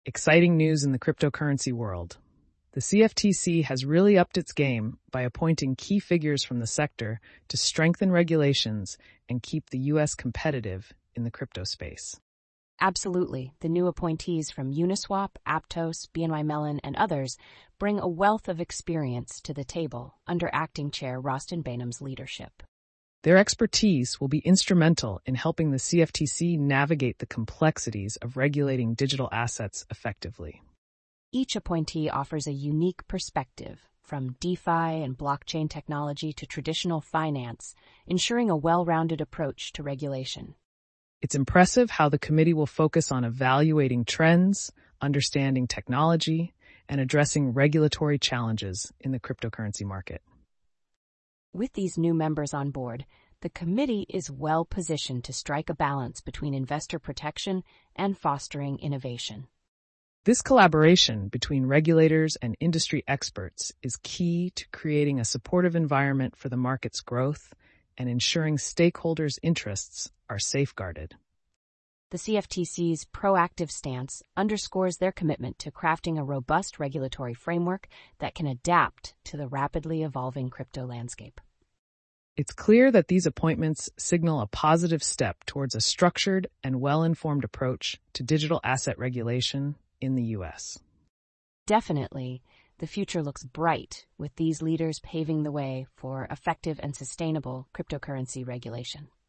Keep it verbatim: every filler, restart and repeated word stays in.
Exciting news in the cryptocurrency world. The C F T C has really upped its game by appointing key figures from the sector to strengthen regulations and keep the U S competitive in the crypto space. Absolutely. The new appointees from Uniswap, Aptos, B N Y Mellon, and others bring a wealth of experience to the table under Acting Chair Rostin Behnam's leadership. Their expertise will be instrumental in helping the C F T C navigate the complexities of regulating digital assets effectively. Each appointee offers a unique perspective, from DeFi and blockchain technology to traditional finance, ensuring a well-rounded approach to regulation. It's impressive how the committee will focus on evaluating trends, understanding technology, and addressing regulatory challenges in the cryptocurrency market. With these new members on board, the committee is well positioned to strike a balance between investor protection and fostering innovation. This collaboration between regulators and industry experts is key to creating a supportive environment for the market's growth and ensuring stakeholders' interests are safeguarded. The C F T C's proactive stance underscores their commitment to crafting a robust regulatory framework that can adapt to the rapidly evolving crypto landscape. It's clear that these appointments signal a positive step towards a structured and well-informed approach to digital asset regulation in the U S. Definitely, the future looks bright with these leaders paving the way for effective and sustainable cryptocurrency regulation.